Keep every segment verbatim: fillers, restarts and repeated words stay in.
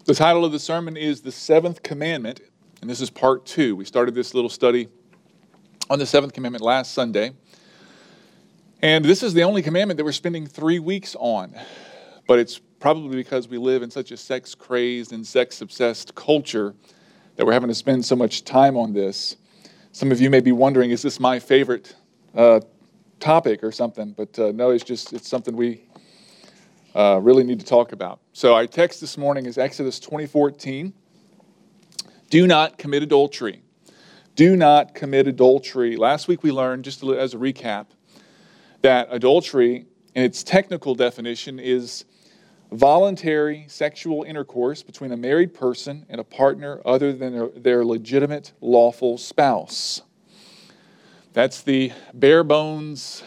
The title of the sermon is The Seventh Commandment, and this is part two. We started this little study on the Seventh Commandment last Sunday, and this is the only commandment that we're spending three weeks on, but it's probably because we live in such a sex-crazed and sex-obsessed culture that we're having to spend so much time on this. Some of you may be wondering, is this my favorite uh, topic or something? But uh, no, it's just it's something we uh, really need to talk about. So our text this morning is Exodus twenty fourteen. Do not commit adultery. Do not commit adultery. Last week we learned, just as a recap, that adultery, in its technical definition, is voluntary sexual intercourse between a married person and a partner other than their, their legitimate lawful spouse. That's the bare bones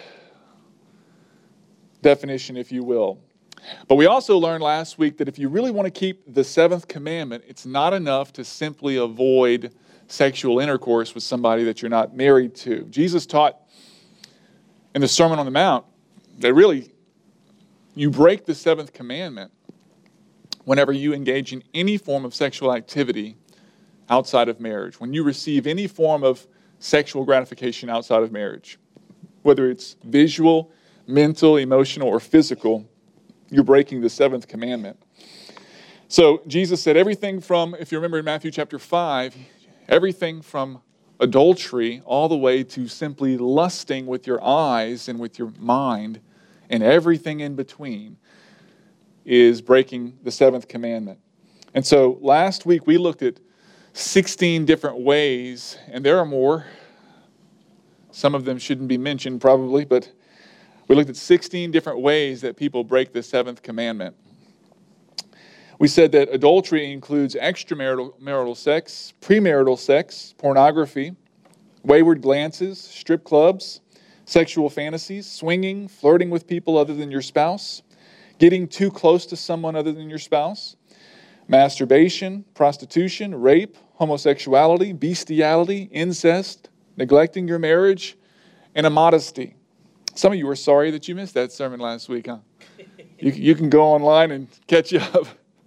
definition, if you will. But we also learned last week that if you really want to keep the seventh commandment, it's not enough to simply avoid sexual intercourse with somebody that you're not married to. Jesus taught in the Sermon on the Mount that really you break the seventh commandment whenever you engage in any form of sexual activity outside of marriage, when you receive any form of sexual gratification outside of marriage, whether it's visual, mental, emotional, or physical, you're breaking the seventh commandment. So Jesus said everything from, if you remember in Matthew chapter five, everything from adultery all the way to simply lusting with your eyes and with your mind and everything in between is breaking the seventh commandment. And so last week we looked at sixteen different ways, and there are more. Some of them shouldn't be mentioned probably, but we looked at sixteen different ways that people break the seventh commandment. We said that adultery includes extramarital marital sex, premarital sex, pornography, wayward glances, strip clubs, sexual fantasies, swinging, flirting with people other than your spouse, getting too close to someone other than your spouse, masturbation, prostitution, rape, homosexuality, bestiality, incest, neglecting your marriage, and immodesty. Some of you were sorry that you missed that sermon last week, huh? You, you can go online and catch up.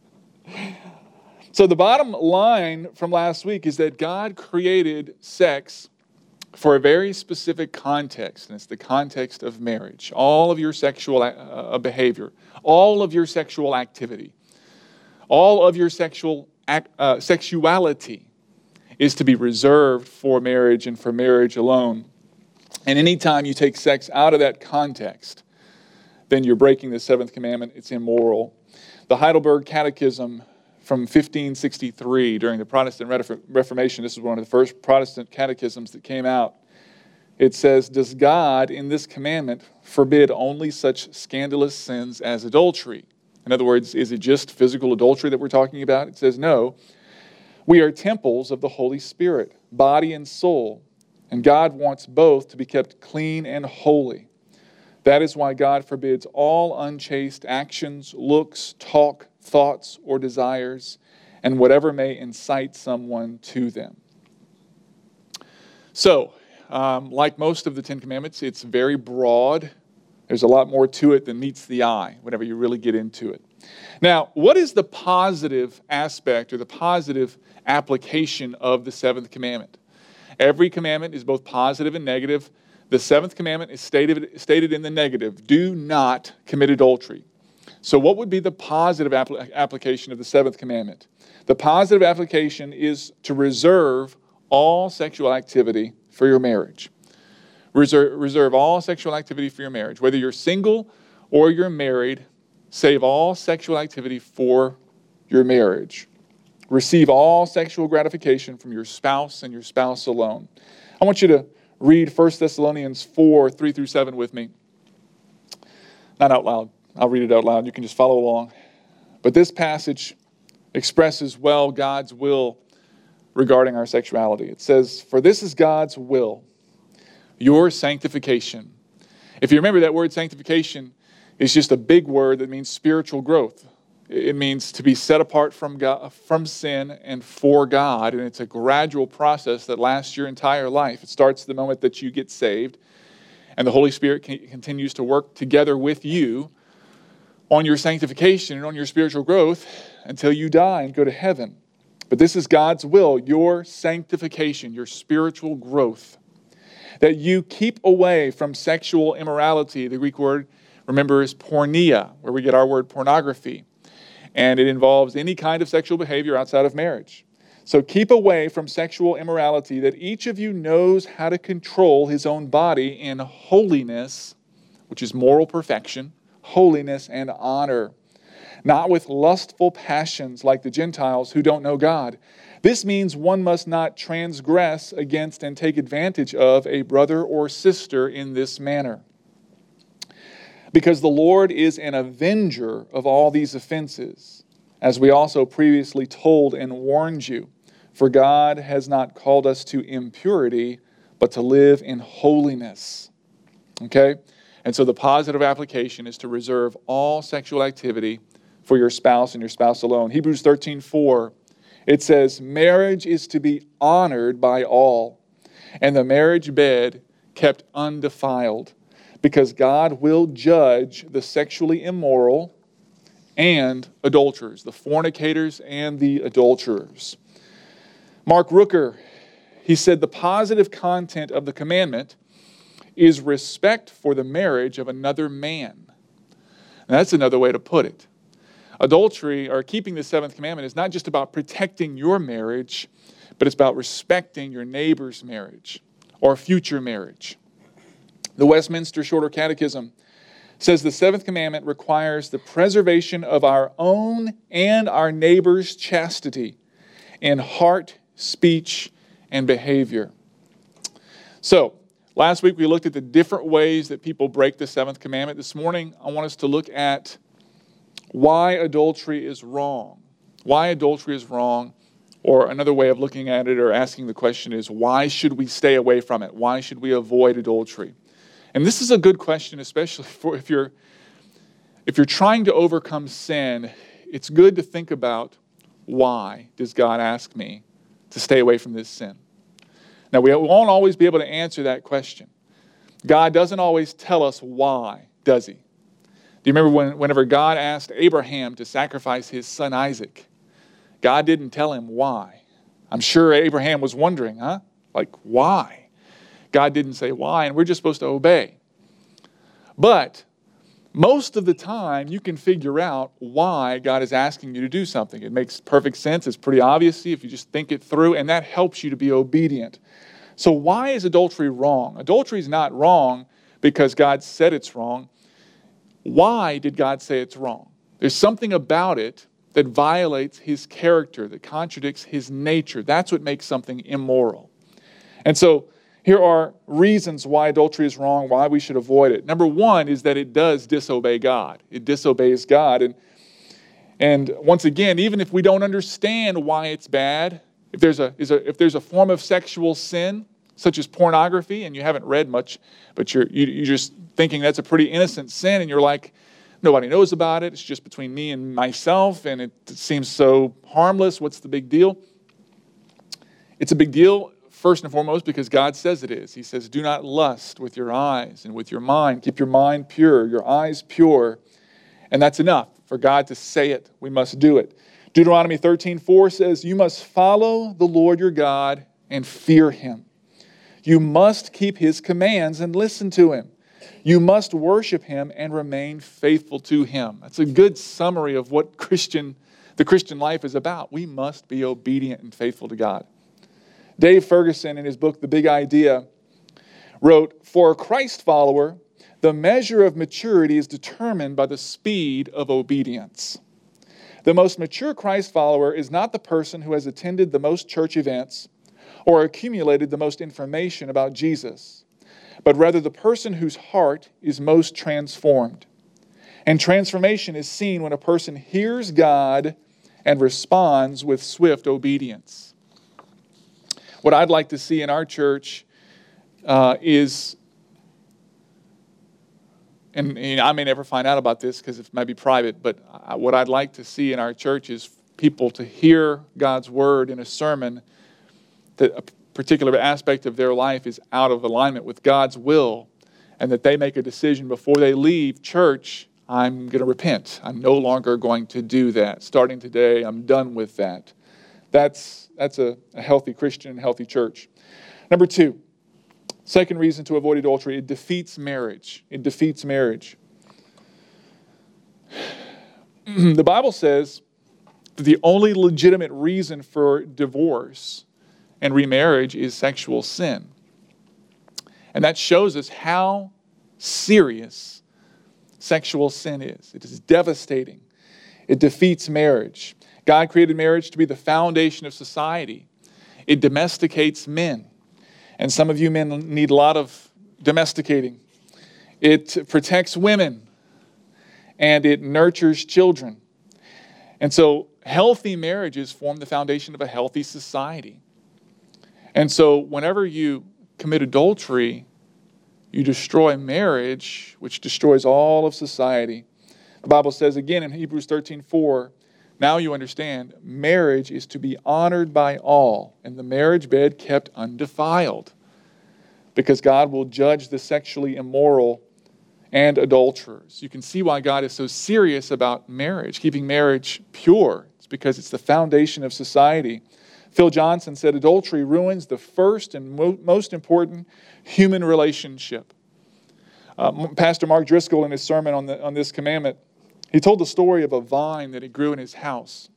So the bottom line from last week is that God created sex for a very specific context, and it's the context of marriage. All of your sexual uh, behavior, all of your sexual activity, all of your sexual act, uh, sexuality is to be reserved for marriage and for marriage alone. And anytime you take sex out of that context, then you're breaking the seventh commandment. It's immoral. The Heidelberg Catechism from fifteen sixty-three, during the Protestant Reformation, this is one of the first Protestant catechisms that came out. It says, does God in this commandment forbid only such scandalous sins as adultery? In other words, is it just physical adultery that we're talking about? It says, no. We are temples of the Holy Spirit, body and soul, and God wants both to be kept clean and holy. That is why God forbids all unchaste actions, looks, talk, thoughts, or desires, and whatever may incite someone to them. So, um, like most of the Ten Commandments, it's very broad. There's a lot more to it than meets the eye whenever you really get into it. Now, what is the positive aspect or the positive application of the seventh commandment? Every commandment is both positive and negative. The seventh commandment is stated, stated in the negative. Do not commit adultery. So what would be the positive apl- application of the seventh commandment? The positive application is to reserve all sexual activity for your marriage. Reserve, reserve all sexual activity for your marriage. Whether you're single or you're married, save all sexual activity for your marriage. Receive all sexual gratification from your spouse and your spouse alone. I want you to read First Thessalonians four, three through seven with me. Not out loud. I'll read it out loud. You can just follow along. But this passage expresses well God's will regarding our sexuality. It says, for this is God's will, your sanctification. If you remember, that word sanctification is just a big word that means spiritual growth. It means to be set apart from God, from sin and for God, and it's a gradual process that lasts your entire life. It starts the moment that you get saved, and the Holy Spirit continues to work together with you on your sanctification and on your spiritual growth until you die and go to heaven. But this is God's will, your sanctification, your spiritual growth. That you keep away from sexual immorality. The Greek word, remember, is porneia, where we get our word pornography. And it involves any kind of sexual behavior outside of marriage. So keep away from sexual immorality, that each of you knows how to control his own body in holiness, which is moral perfection, holiness and honor, not with lustful passions like the Gentiles who don't know God. This means one must not transgress against and take advantage of a brother or sister in this manner. Because the Lord is an avenger of all these offenses, as we also previously told and warned you. For God has not called us to impurity, but to live in holiness. Okay? And so the positive application is to reserve all sexual activity for your spouse and your spouse alone. Hebrews thirteen four, it says, marriage is to be honored by all, and the marriage bed kept undefiled, because God will judge the sexually immoral and adulterers, the fornicators and the adulterers. Mark Rooker, he said, the positive content of the commandment is respect for the marriage of another man. And that's another way to put it. Adultery, or keeping the seventh commandment, is not just about protecting your marriage, but it's about respecting your neighbor's marriage or future marriage. The Westminster Shorter Catechism says the seventh commandment requires the preservation of our own and our neighbor's chastity in heart, speech, and behavior. So, last week we looked at the different ways that people break the seventh commandment. This morning I want us to look at why adultery is wrong. Why adultery is wrong, or another way of looking at it or asking the question is, why should we stay away from it? Why should we avoid adultery? And this is a good question, especially for if you're if you're trying to overcome sin. It's good to think about, why does God ask me to stay away from this sin? Now, we won't always be able to answer that question. God doesn't always tell us why, does he? Do you remember when, whenever God asked Abraham to sacrifice his son Isaac? God didn't tell him why. I'm sure Abraham was wondering, huh? Like, why? God didn't say why, and we're just supposed to obey. But most of the time, you can figure out why God is asking you to do something. It makes perfect sense. It's pretty obvious if you just think it through, and that helps you to be obedient. So why is adultery wrong? Adultery is not wrong because God said it's wrong. Why did God say it's wrong? There's something about it that violates his character, that contradicts his nature. That's what makes something immoral. And so here are reasons why adultery is wrong, why we should avoid it. Number one is that it does disobey God. It disobeys God. And, and once again, even if we don't understand why it's bad, if there's a, is a, if there's a form of sexual sin, such as pornography, and you haven't read much, but you're, you, you're just thinking that's a pretty innocent sin, and you're like, nobody knows about it, it's just between me and myself, and it seems so harmless, what's the big deal? It's a big deal, first and foremost, because God says it is. He says, do not lust with your eyes and with your mind. Keep your mind pure, your eyes pure. And that's enough for God to say it. We must do it. Deuteronomy thirteen four says, you must follow the Lord your God and fear him. You must keep his commands and listen to him. You must worship him and remain faithful to him. That's a good summary of what Christian, the Christian life is about. We must be obedient and faithful to God. Dave Ferguson, in his book, The Big Idea, wrote, for a Christ follower, the measure of maturity is determined by the speed of obedience. The most mature Christ follower is not the person who has attended the most church events or accumulated the most information about Jesus, but rather the person whose heart is most transformed. And transformation is seen when a person hears God and responds with swift obedience. What I'd like to see in our church uh, is, and, and I may never find out about this because it might be private, but I, what I'd like to see in our church is people to hear God's word in a sermon that a particular aspect of their life is out of alignment with God's will, and that they make a decision before they leave church, I'm going to repent. I'm no longer going to do that. Starting today, I'm done with that. That's, that's a, a healthy Christian, healthy church. Number two, second reason to avoid adultery, it defeats marriage. It defeats marriage. The Bible says that the only legitimate reason for divorce and remarriage is sexual sin. And that shows us how serious sexual sin is. It is devastating. It defeats marriage. God created marriage to be the foundation of society. It domesticates men. And some of you men need a lot of domesticating. It protects women. And it nurtures children. And so healthy marriages form the foundation of a healthy society. And so whenever you commit adultery, you destroy marriage, which destroys all of society. The Bible says again in Hebrews thirteen four, now you understand, marriage is to be honored by all, and the marriage bed kept undefiled, because God will judge the sexually immoral and adulterers. You can see why God is so serious about marriage, keeping marriage pure. It's because it's the foundation of society. Phil Johnson said, adultery ruins the first and mo- most important human relationship. Uh, Pastor Mark Driscoll, in his sermon on, the, on this commandment, he told the story of a vine that he grew in his house.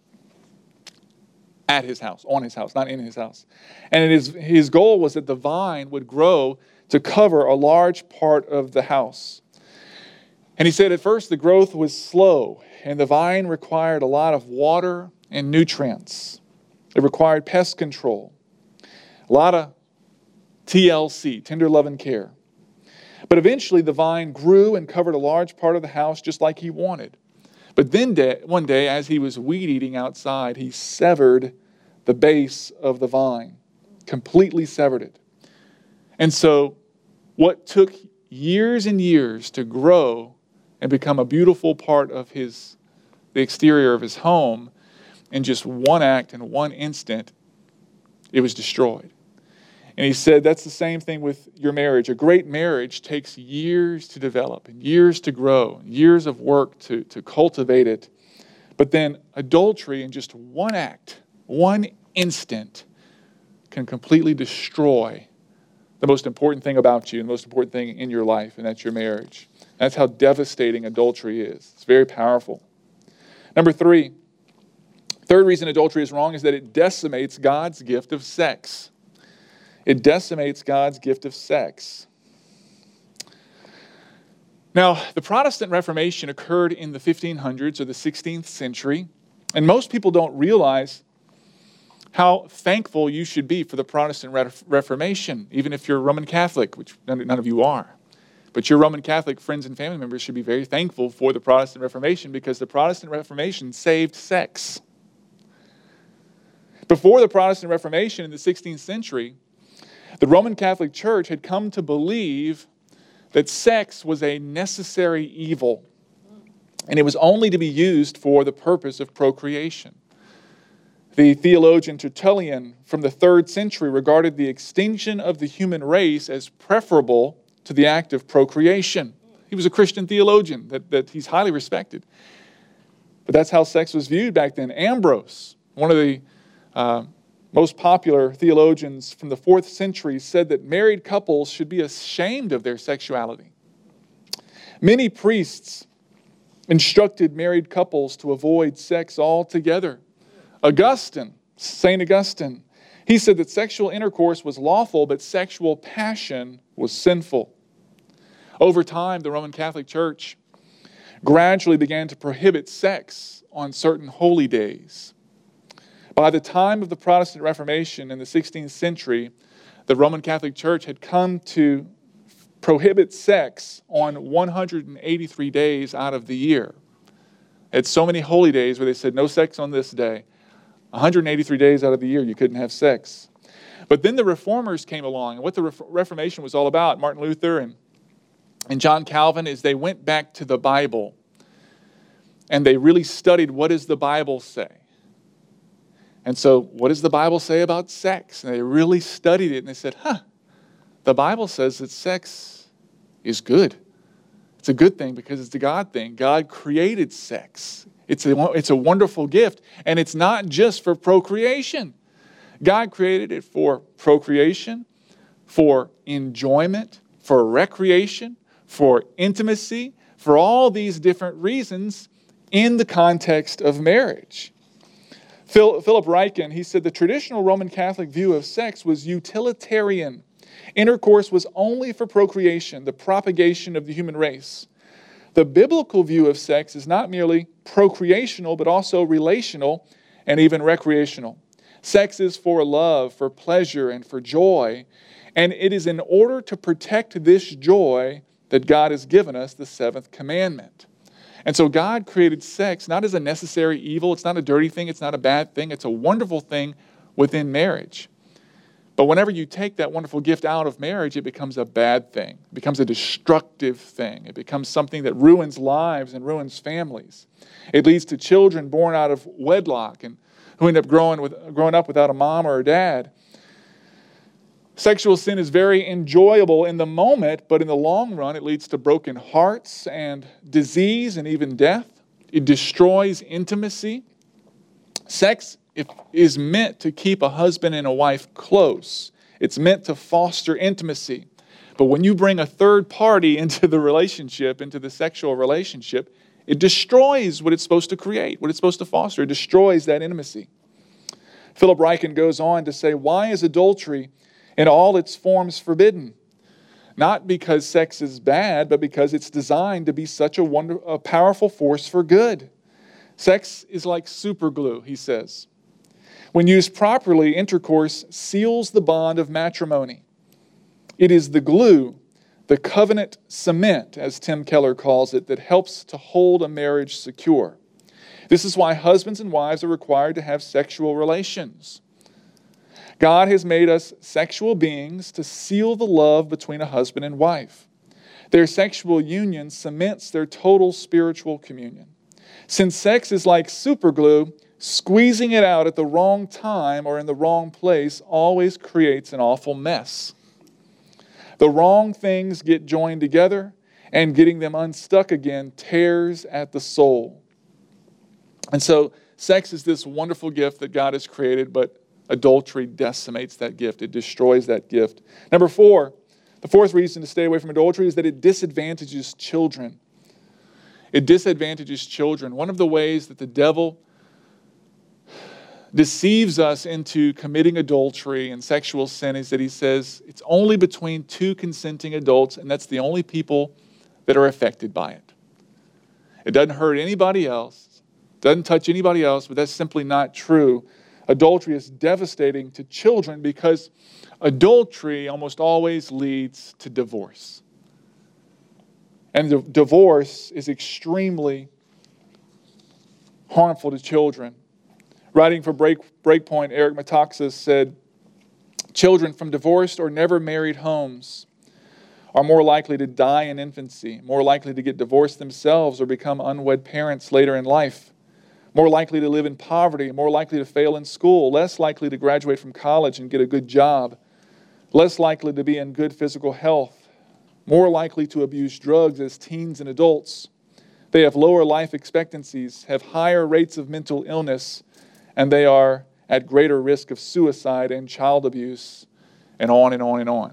At his house, on his house, not in his house. And his, his goal was that the vine would grow to cover a large part of the house. And he said at first the growth was slow, and the vine required a lot of water and nutrients. It required pest control, a lot of T L C, tender love and care. But eventually the vine grew and covered a large part of the house just like he wanted. But then day, one day, as he was weed eating outside, he severed the base of the vine, completely severed it. And so what took years and years to grow and become a beautiful part of his, the exterior of his home, in just one act and one instant, it was destroyed. And he said that's the same thing with your marriage. A great marriage takes years to develop, and years to grow, years of work to, to cultivate it. But then adultery in just one act, one instant, can completely destroy the most important thing about you, the most important thing in your life, and that's your marriage. That's how devastating adultery is. It's very powerful. Number three, third reason adultery is wrong is that it decimates God's gift of sex. It decimates God's gift of sex. Now, the Protestant Reformation occurred in the fifteen hundreds or the sixteenth century, and most people don't realize how thankful you should be for the Protestant Reformation, even if you're Roman Catholic, which none of you are. But your Roman Catholic friends and family members should be very thankful for the Protestant Reformation, because the Protestant Reformation saved sex. Before the Protestant Reformation in the sixteenth century, the Roman Catholic Church had come to believe that sex was a necessary evil, and it was only to be used for the purpose of procreation. The theologian Tertullian from the third century regarded the extinction of the human race as preferable to the act of procreation. He was a Christian theologian that, that he's highly respected. But that's how sex was viewed back then. Ambrose, one of the uh, most popular theologians from the fourth century, said that married couples should be ashamed of their sexuality. Many priests instructed married couples to avoid sex altogether. Augustine, Saint Augustine, he said that sexual intercourse was lawful, but sexual passion was sinful. Over time, the Roman Catholic Church gradually began to prohibit sex on certain holy days. By the time of the Protestant Reformation in the sixteenth century, the Roman Catholic Church had come to prohibit sex on one hundred eighty-three days out of the year. It's so many holy days where they said no sex on this day. one hundred eighty-three days out of the year you couldn't have sex. But then the Reformers came along, and what the Reformation was all about, Martin Luther and, and John Calvin, is they went back to the Bible and they really studied, what does the Bible say? And so, what does the Bible say about sex? And they really studied it, and they said, huh, the Bible says that sex is good. It's a good thing because it's a God thing. God created sex. It's a, it's a wonderful gift. And it's not just for procreation. God created it for procreation, for enjoyment, for recreation, for intimacy, for all these different reasons in the context of marriage. Phil, Philip Ryken, he said the traditional Roman Catholic view of sex was utilitarian. Intercourse was only for procreation, the propagation of the human race. The biblical view of sex is not merely procreational, but also relational and even recreational. Sex is for love, for pleasure, and for joy. And it is in order to protect this joy that God has given us the seventh commandment. And so God created sex not as a necessary evil. It's not a dirty thing. It's not a bad thing. It's a wonderful thing within marriage. But whenever you take that wonderful gift out of marriage, it becomes a bad thing. It becomes a destructive thing. It becomes something that ruins lives and ruins families. It leads to children born out of wedlock and who end up growing, with, growing up without a mom or a dad. Sexual sin is very enjoyable in the moment, but in the long run, it leads to broken hearts and disease and even death. It destroys intimacy. Sex is meant to keep a husband and a wife close. It's meant to foster intimacy. But when you bring a third party into the relationship, into the sexual relationship, it destroys what it's supposed to create, what it's supposed to foster. It destroys that intimacy. Philip Ryken goes on to say, why is adultery in all its forms forbidden? Not because sex is bad, but because it's designed to be such a, wonder, a powerful force for good. Sex is like super glue, he says. When used properly, intercourse seals the bond of matrimony. It is the glue, the covenant cement, as Tim Keller calls it, that helps to hold a marriage secure. This is why husbands and wives are required to have sexual relations. God has made us sexual beings to seal the love between a husband and wife. Their sexual union cements their total spiritual communion. Since sex is like super glue, squeezing it out at the wrong time or in the wrong place always creates an awful mess. The wrong things get joined together, and getting them unstuck again tears at the soul. And so, sex is this wonderful gift that God has created, but adultery decimates that gift. It destroys that gift. Number four, the fourth reason to stay away from adultery is that it disadvantages children. It disadvantages children. One of the ways that the devil deceives us into committing adultery and sexual sin is that he says it's only between two consenting adults, and that's the only people that are affected by it. It doesn't hurt anybody else, doesn't touch anybody else, but that's simply not true. Adultery is devastating to children because adultery almost always leads to divorce. And the divorce is extremely harmful to children. Writing for Break, Breakpoint, Eric Metaxas said, children from divorced or never married homes are more likely to die in infancy, more likely to get divorced themselves or become unwed parents later in life, more likely to live in poverty, more likely to fail in school, less likely to graduate from college and get a good job, less likely to be in good physical health, more likely to abuse drugs as teens and adults. They have lower life expectancies, have higher rates of mental illness, and they are at greater risk of suicide and child abuse, and on and on and on.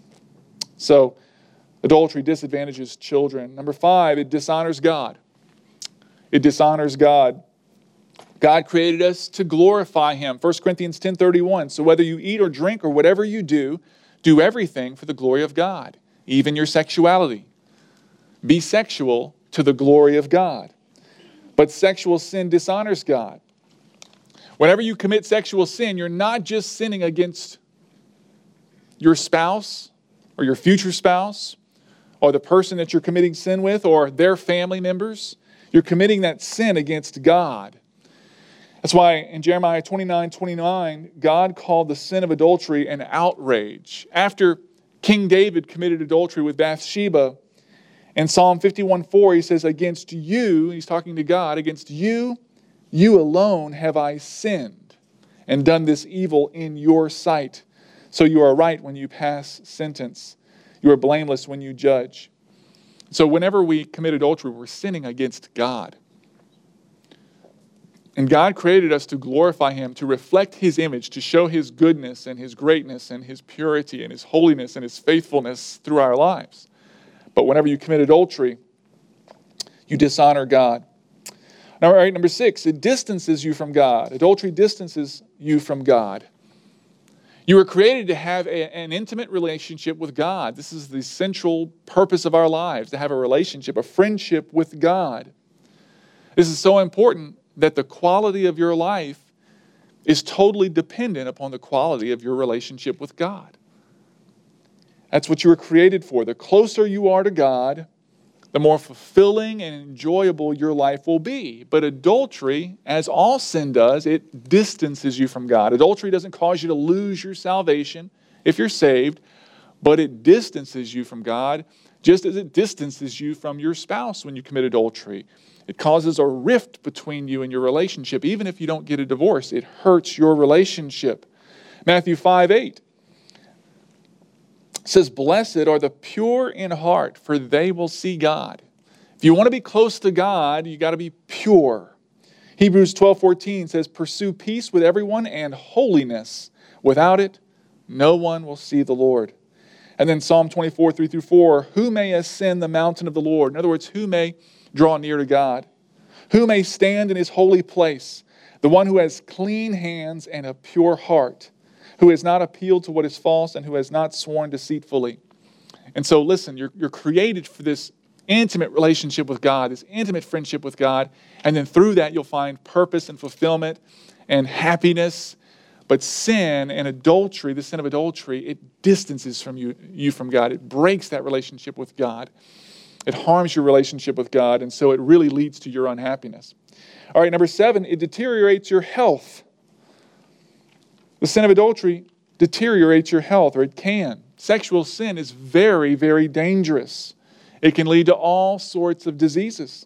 So, adultery disadvantages children. Number five, it dishonors God. It dishonors God. God created us to glorify Him. First Corinthians ten thirty-one, so whether you eat or drink or whatever you do, do everything for the glory of God, even your sexuality. Be sexual to the glory of God. But sexual sin dishonors God. Whenever you commit sexual sin, you're not just sinning against your spouse or your future spouse or the person that you're committing sin with or their family members. You're committing that sin against God. That's why in Jeremiah twenty-nine twenty-nine, God called the sin of adultery an outrage. After King David committed adultery with Bathsheba, in Psalm fifty-one four, he says, against you, he's talking to God, against you, you alone have I sinned and done this evil in your sight. So you are right when you pass sentence. You are blameless when you judge. So whenever we commit adultery, we're sinning against God. And God created us to glorify Him, to reflect His image, to show His goodness and His greatness and His purity and His holiness and His faithfulness through our lives. But whenever you commit adultery, you dishonor God. All right, number six, it distances you from God. Adultery distances you from God. You were created to have a, an intimate relationship with God. This is the central purpose of our lives, to have a relationship, a friendship with God. This is so important that the quality of your life is totally dependent upon the quality of your relationship with God. That's what you were created for. The closer you are to God, the more fulfilling and enjoyable your life will be. But adultery, as all sin does, it distances you from God. Adultery doesn't cause you to lose your salvation if you're saved, but it distances you from God, just as it distances you from your spouse when you commit adultery. It causes a rift between you and your relationship. Even if you don't get a divorce, it hurts your relationship. Matthew five eight says, "Blessed are the pure in heart, for they will see God." If you want to be close to God, you got to be pure. Hebrews twelve fourteen says, "Pursue peace with everyone and holiness. Without it, no one will see the Lord." And then Psalm twenty-four, three through four, "Who may ascend the mountain of the Lord?" In other words, who may draw near to God? "Who may stand in His holy place? The one who has clean hands and a pure heart, who has not appealed to what is false and who has not sworn deceitfully." And so listen, you're, you're created for this intimate relationship with God, this intimate friendship with God, and then through that you'll find purpose and fulfillment and happiness. But sin and adultery, the sin of adultery, it distances from you, you from God. It breaks that relationship with God. It harms your relationship with God, and so it really leads to your unhappiness. All right, number seven, it deteriorates your health. The sin of adultery deteriorates your health, or it can. Sexual sin is very, very dangerous. It can lead to all sorts of diseases.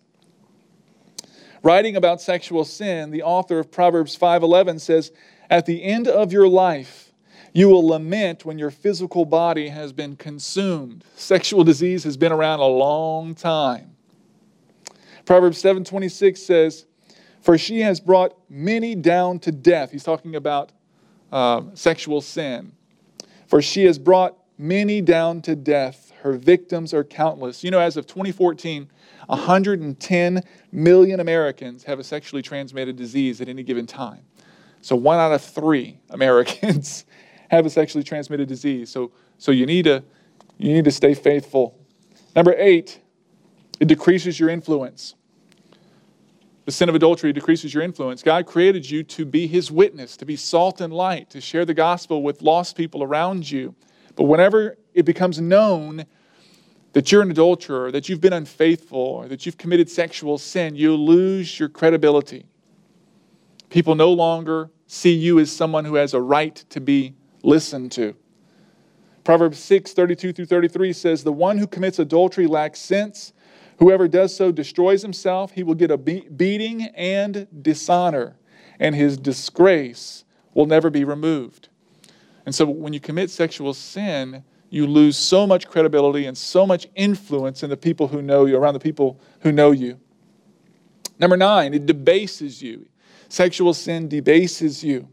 Writing about sexual sin, the author of Proverbs five eleven says, "At the end of your life, you will lament when your physical body has been consumed." Sexual disease has been around a long time. Proverbs seven twenty-six says, "For she has brought many down to death." He's talking about uh, sexual sin. "For she has brought many down to death. Her victims are countless." You know, as of twenty fourteen, one hundred ten million Americans have a sexually transmitted disease at any given time. So one out of three Americans have a sexually transmitted disease. So, so you need to, you need to stay faithful. Number eight, it decreases your influence. The sin of adultery decreases your influence. God created you to be His witness, to be salt and light, to share the gospel with lost people around you. But whenever it becomes known that you're an adulterer, that you've been unfaithful, or that you've committed sexual sin, you lose your credibility. People no longer see you as someone who has a right to be listened to. Proverbs six, thirty-two through thirty-three says, "The one who commits adultery lacks sense. Whoever does so destroys himself. He will get a be- beating and dishonor, and his disgrace will never be removed." And so when you commit sexual sin, you lose so much credibility and so much influence in the people who know you, around the people who know you. Number nine, it debases you. Sexual sin debases you.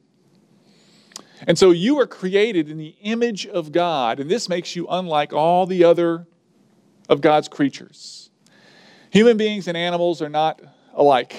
And so you are created in the image of God, and this makes you unlike all the other of God's creatures. Human beings and animals are not alike.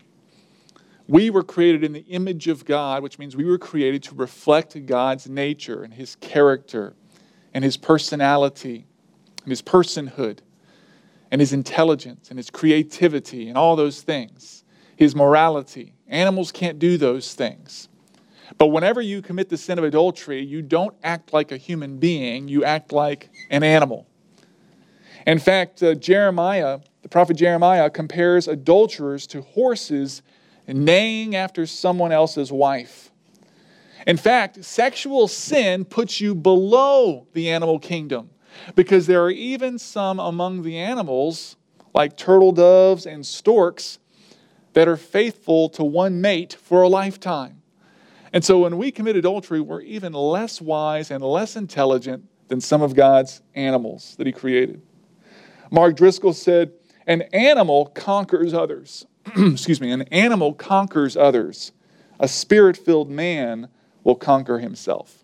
We were created in the image of God, which means we were created to reflect God's nature and His character and His personality and His personhood and His intelligence and His creativity and all those things, His morality. Animals can't do those things. But whenever you commit the sin of adultery, you don't act like a human being, you act like an animal. In fact, uh, Jeremiah, the prophet Jeremiah, compares adulterers to horses neighing after someone else's wife. In fact, sexual sin puts you below the animal kingdom, because there are even some among the animals, like turtle doves and storks, that are faithful to one mate for a lifetime. And so when we commit adultery, we're even less wise and less intelligent than some of God's animals that He created. Mark Driscoll said, an animal conquers others. Excuse me, an animal conquers others. A spirit-filled man will conquer himself.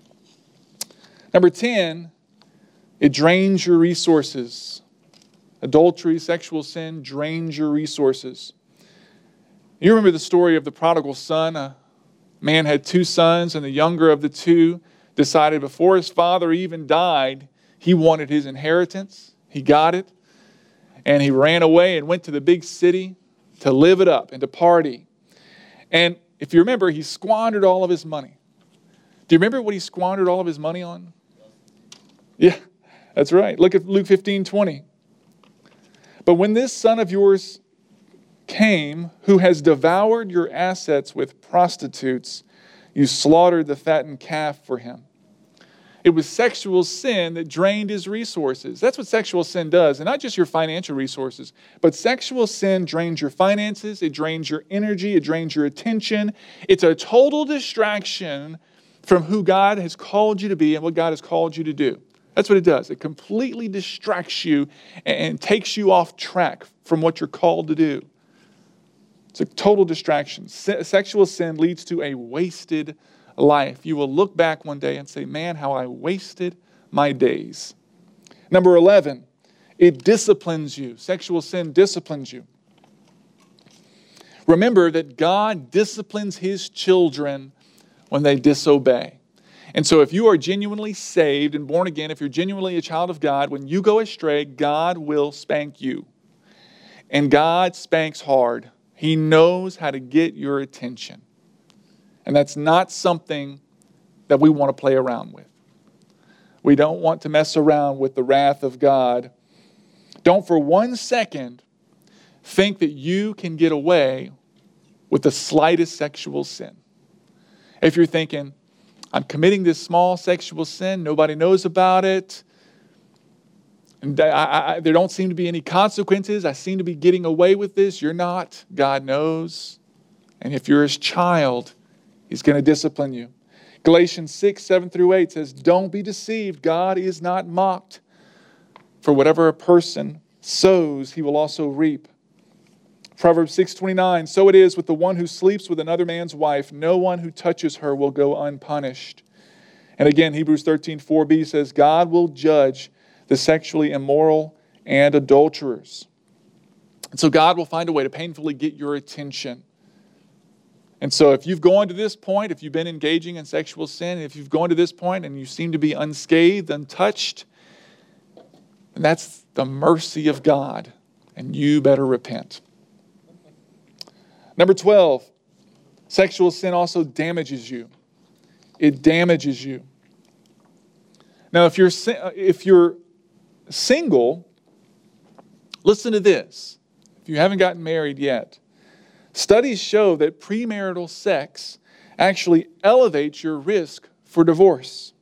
Number ten, it drains your resources. Adultery, sexual sin drains your resources. You remember the story of the prodigal son? A man had two sons, and the younger of the two decided before his father even died, he wanted his inheritance. He got it. And he ran away and went to the big city to live it up and to party. And if you remember, he squandered all of his money. Do you remember what he squandered all of his money on? Yeah, that's right. Look at Luke fifteen twenty. But when this son of yours came, who has devoured your assets with prostitutes, you slaughtered the fattened calf for him. It was sexual sin that drained his resources. That's what sexual sin does. And not just your financial resources, but sexual sin drains your finances, it drains your energy, it drains your attention. It's a total distraction from who God has called you to be and what God has called you to do. That's what it does. It completely distracts you and takes you off track from what you're called to do. It's a total distraction. Se- sexual sin leads to a wasted life. You will look back one day and say, man, how I wasted my days. Number eleven, it disciplines you. Sexual sin disciplines you. Remember that God disciplines His children when they disobey. And so if you are genuinely saved and born again, if you're genuinely a child of God, when you go astray, God will spank you. And God spanks hard. He knows how to get your attention. And that's not something that we want to play around with. We don't want to mess around with the wrath of God. Don't for one second think that you can get away with the slightest sexual sin. If you're thinking, I'm committing this small sexual sin, nobody knows about it, and I, I, there don't seem to be any consequences, I seem to be getting away with this, you're not. God knows. And if you're His child, He's going to discipline you. Galatians six, seven through eight says, don't be deceived. God is not mocked. For whatever a person sows, he will also reap. Proverbs six twenty-nine, so it is with the one who sleeps with another man's wife. No one who touches her will go unpunished. And again, Hebrews thirteen four b says, God will judge the sexually immoral and adulterers. And so God will find a way to painfully get your attention. And so if you've gone to this point, if you've been engaging in sexual sin, if you've gone to this point and you seem to be unscathed, untouched, then that's the mercy of God, and you better repent. Number twelve, sexual sin also damages you. It damages you. Now, if you're if you're single, listen to this. If you haven't gotten married yet, studies show that premarital sex actually elevates your risk for divorce.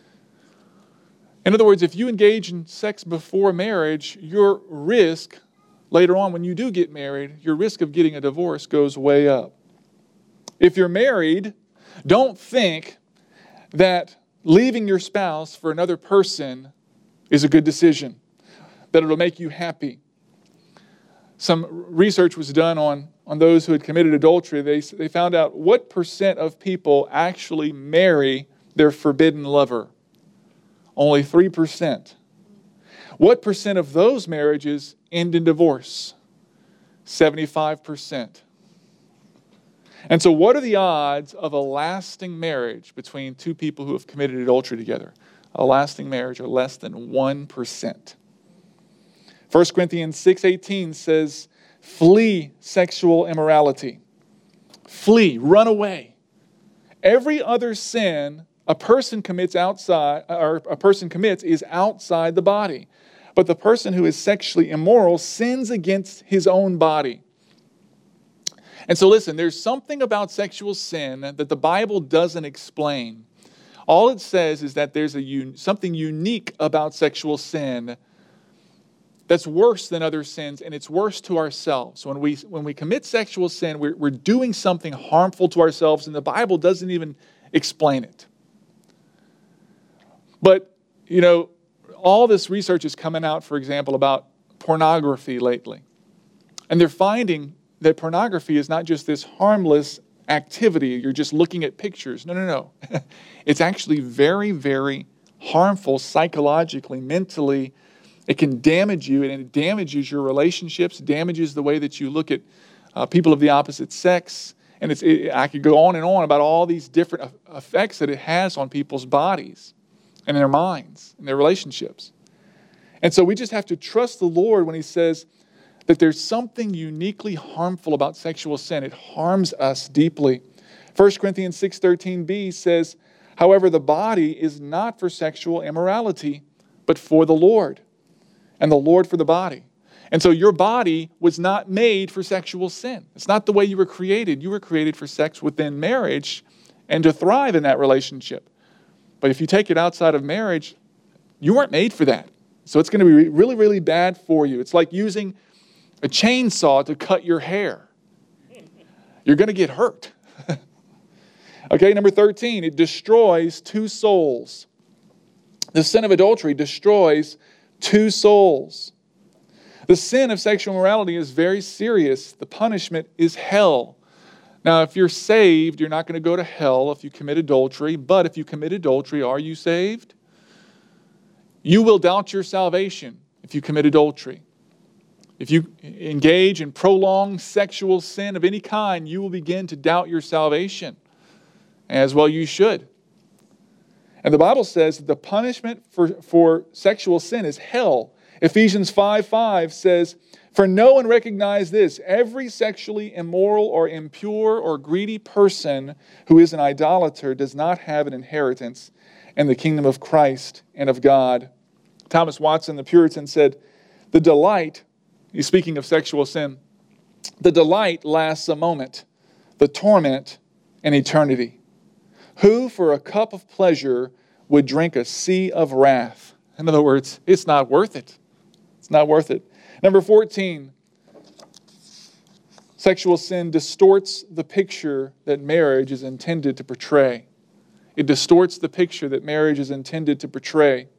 In other words, if you engage in sex before marriage, your risk later on when you do get married, your risk of getting a divorce goes way up. If you're married, don't think that leaving your spouse for another person is a good decision, that it'll make you happy. Some research was done on, on those who had committed adultery. They, they found out what percent of people actually marry their forbidden lover. Only three percent. What percent of those marriages end in divorce? seventy-five percent. And so what are the odds of a lasting marriage between two people who have committed adultery together? A lasting marriage are less than one percent. First Corinthians six eighteen says, flee sexual immorality. Flee, run away. Every other sin a person commits outside, or a person commits is outside the body. But the person who is sexually immoral sins against his own body. And so listen, there's something about sexual sin that the Bible doesn't explain. All it says is that there's a something unique about sexual sin that's worse than other sins, and it's worse to ourselves. When we when we commit sexual sin, we're, we're doing something harmful to ourselves, and the Bible doesn't even explain it. But, you know, all this research is coming out, for example, about pornography lately. And they're finding that pornography is not just this harmless activity. You're just looking at pictures. No, no, no. It's actually very, very harmful psychologically, mentally. It can damage you, and it damages your relationships, damages the way that you look at uh, people of the opposite sex. And it's, it, I could go on and on about all these different effects that it has on people's bodies and their minds and their relationships. And so we just have to trust the Lord when He says that there's something uniquely harmful about sexual sin. It harms us deeply. First Corinthians six thirteen b says, however, the body is not for sexual immorality, but for the Lord, and the Lord for the body. And so your body was not made for sexual sin. It's not the way you were created. You were created for sex within marriage and to thrive in that relationship. But if you take it outside of marriage, you weren't made for that. So it's going to be really, really bad for you. It's like using a chainsaw to cut your hair. You're going to get hurt. Okay, number thirteen, it destroys two souls. The sin of adultery destroys two souls. The sin of sexual immorality is very serious. The punishment is hell. Now, if you're saved, you're not going to go to hell if you commit adultery. But if you commit adultery, are you saved? You will doubt your salvation if you commit adultery. If you engage in prolonged sexual sin of any kind, you will begin to doubt your salvation. As well you should. And the Bible says that the punishment for, for sexual sin is hell. Ephesians five five says, for no one recognized this, every sexually immoral or impure or greedy person who is an idolater does not have an inheritance in the kingdom of Christ and of God. Thomas Watson, the Puritan, said, the delight, he's speaking of sexual sin, the delight lasts a moment, the torment an eternity. Who for a cup of pleasure would drink a sea of wrath? In other words, it's not worth it. It's not worth it. Number fourteen, sexual sin distorts the picture that marriage is intended to portray. It distorts the picture that marriage is intended to portray.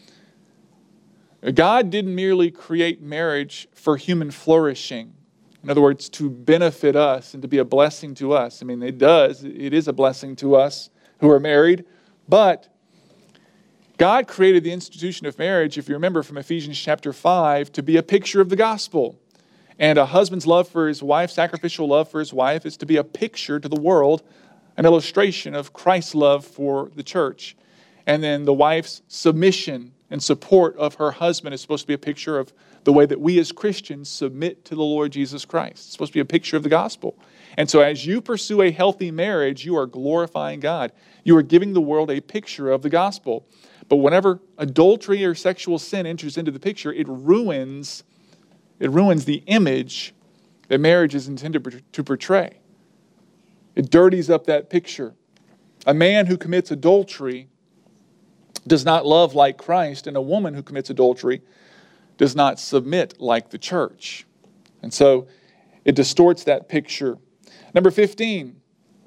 God didn't merely create marriage for human flourishing. In other words, to benefit us and to be a blessing to us. I mean, it does. It is a blessing to us who are married. But God created the institution of marriage, if you remember from Ephesians chapter five, to be a picture of the gospel. And a husband's love for his wife, sacrificial love for his wife, is to be a picture to the world, an illustration of Christ's love for the church. And then the wife's submission and support of her husband is supposed to be a picture of the way that we as Christians submit to the Lord Jesus Christ. It's supposed to be a picture of the gospel. And so as you pursue a healthy marriage, you are glorifying God. You are giving the world a picture of the gospel. But whenever adultery or sexual sin enters into the picture, it ruins, it ruins the image that marriage is intended to portray. It dirties up that picture. A man who commits adultery does not love like Christ, and a woman who commits adultery does not submit like the church. And so it distorts that picture. Number fifteen,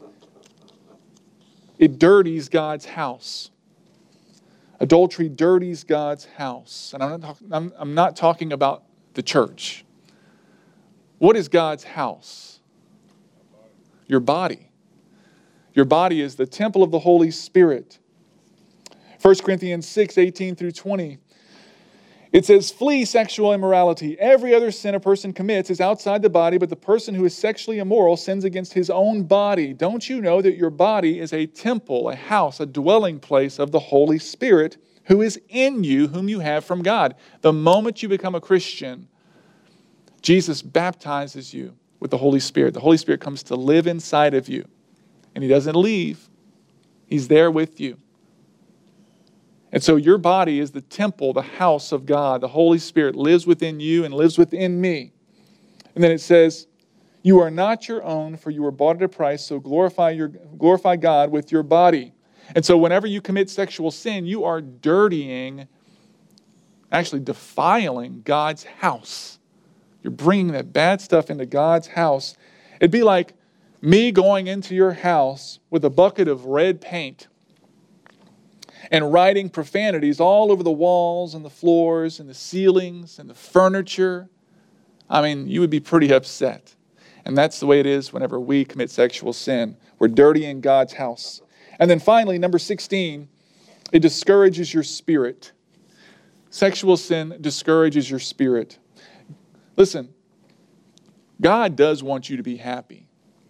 it dirties God's house. Adultery dirties God's house. And I'm not, talk, I'm, I'm not talking about the church. What is God's house? Your body. Your body is the temple of the Holy Spirit. First Corinthians six, eighteen through twenty. It says, flee sexual immorality. Every other sin a person commits is outside the body, but the person who is sexually immoral sins against his own body. Don't you know that your body is a temple, a house, a dwelling place of the Holy Spirit who is in you, whom you have from God? The moment you become a Christian, Jesus baptizes you with the Holy Spirit. The Holy Spirit comes to live inside of you, and He doesn't leave. He's there with you. And so your body is the temple, the house of God. The Holy Spirit lives within you and lives within me. And then it says, you are not your own, for you were bought at a price, so glorify your glorify God with your body. And so whenever you commit sexual sin, you are dirtying, actually defiling God's house. You're bringing that bad stuff into God's house. It'd be like me going into your house with a bucket of red paint and writing profanities all over the walls and the floors and the ceilings and the furniture, I mean, you would be pretty upset. And that's the way it is whenever we commit sexual sin. We're dirtying God's house. And then finally, number sixteen, it discourages your spirit. Sexual sin discourages your spirit. Listen, God does want you to be happy.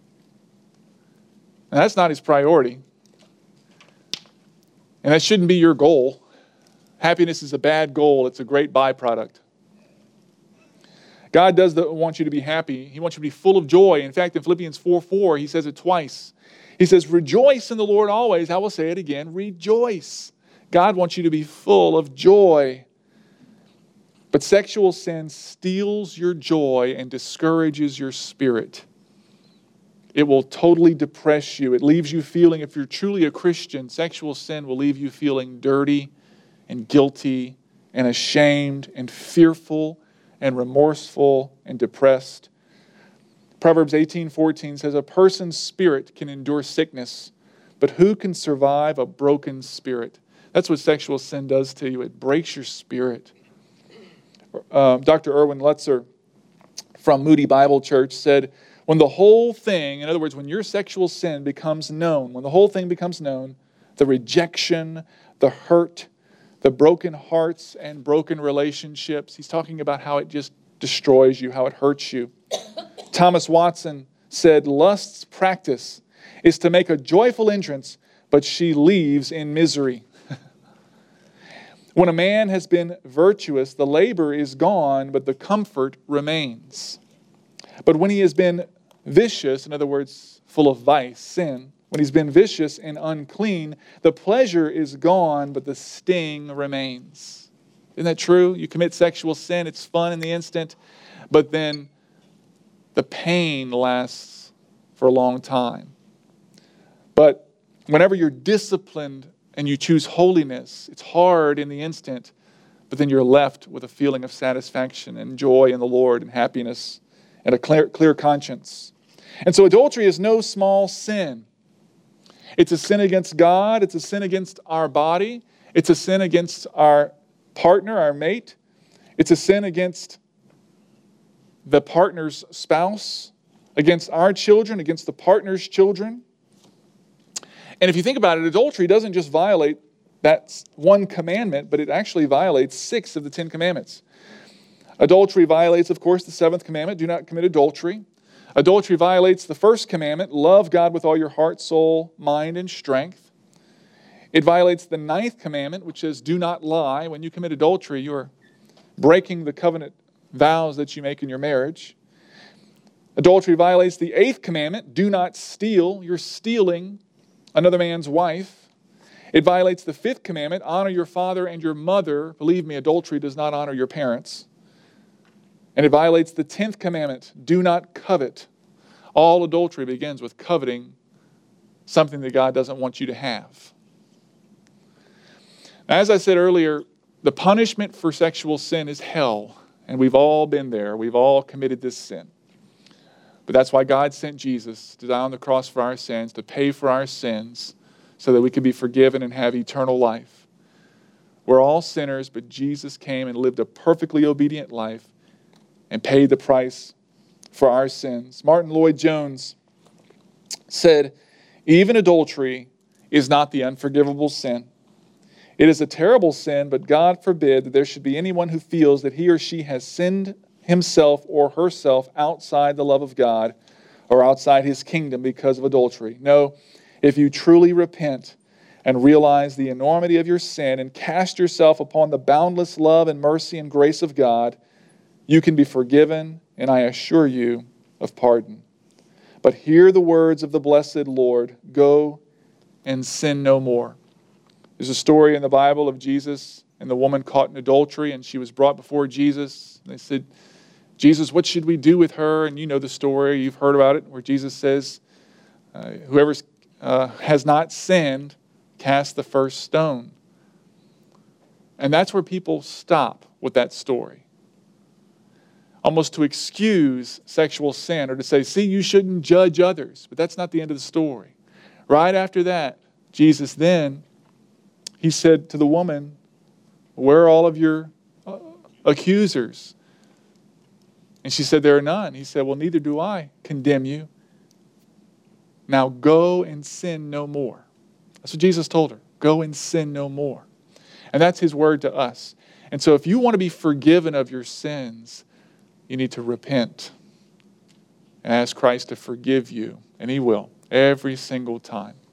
And that's not His priority. And that shouldn't be your goal. Happiness is a bad goal. It's a great byproduct. God does the, want you to be happy. He wants you to be full of joy. In fact, in Philippians four four, He says it twice. He says, rejoice in the Lord always. I will say it again, rejoice. God wants you to be full of joy. But sexual sin steals your joy and discourages your spirit. It will totally depress you. It leaves you feeling, if you're truly a Christian, sexual sin will leave you feeling dirty and guilty and ashamed and fearful and remorseful and depressed. Proverbs eighteen fourteen says, a person's spirit can endure sickness, but who can survive a broken spirit? That's what sexual sin does to you. It breaks your spirit. Uh, Doctor Erwin Lutzer from Moody Bible Church said, when the whole thing, in other words, when your sexual sin becomes known, when the whole thing becomes known, the rejection, the hurt, the broken hearts and broken relationships, he's talking about how it just destroys you, how it hurts you. Thomas Watson said, lust's practice is to make a joyful entrance, but she leaves in misery. When a man has been virtuous, the labor is gone, but the comfort remains. But when he has been vicious, in other words, full of vice, sin, when he's been vicious and unclean, the pleasure is gone, but the sting remains. Isn't that true? You commit sexual sin, it's fun in the instant, but then the pain lasts for a long time. But whenever you're disciplined and you choose holiness, it's hard in the instant, but then you're left with a feeling of satisfaction and joy in the Lord and happiness and a clear, clear conscience. And so adultery is no small sin. It's a sin against God. It's a sin against our body. It's a sin against our partner, our mate. It's a sin against the partner's spouse, against our children, against the partner's children. And if you think about it, adultery doesn't just violate that one commandment, but it actually violates six of the Ten Commandments. Adultery violates, of course, the seventh commandment, do not commit adultery. Adultery violates the first commandment, love God with all your heart, soul, mind, and strength. It violates the ninth commandment, which says, do not lie. When you commit adultery, you are breaking the covenant vows that you make in your marriage. Adultery violates the eighth commandment, do not steal. You're stealing another man's wife. It violates the fifth commandment, honor your father and your mother. Believe me, adultery does not honor your parents. And it violates the tenth commandment, do not covet. All adultery begins with coveting something that God doesn't want you to have. Now, as I said earlier, the punishment for sexual sin is hell. And we've all been there. We've all committed this sin. But that's why God sent Jesus to die on the cross for our sins, to pay for our sins, so that we could be forgiven and have eternal life. We're all sinners, but Jesus came and lived a perfectly obedient life and paid the price for our sins. Martin Lloyd-Jones said, even adultery is not the unforgivable sin. It is a terrible sin, but God forbid that there should be anyone who feels that he or she has sinned himself or herself outside the love of God or outside His kingdom because of adultery. No, if you truly repent and realize the enormity of your sin and cast yourself upon the boundless love and mercy and grace of God, you can be forgiven, and I assure you of pardon. But hear the words of the blessed Lord, go and sin no more. There's a story in the Bible of Jesus and the woman caught in adultery, and she was brought before Jesus. They said, Jesus, what should we do with her? And you know the story. You've heard about it, where Jesus says, uh, whoever uh, has not sinned, cast the first stone. And that's where people stop with that story. Almost to excuse sexual sin or to say, see, you shouldn't judge others. But that's not the end of the story. Right after that, Jesus then, He said to the woman, where are all of your uh, accusers? And she said, there are none. He said, well, neither do I condemn you. Now go and sin no more. That's what Jesus told her. Go and sin no more. And that's his word to us. And so if you want to be forgiven of your sins, you need to repent and ask Christ to forgive you. And he will every single time.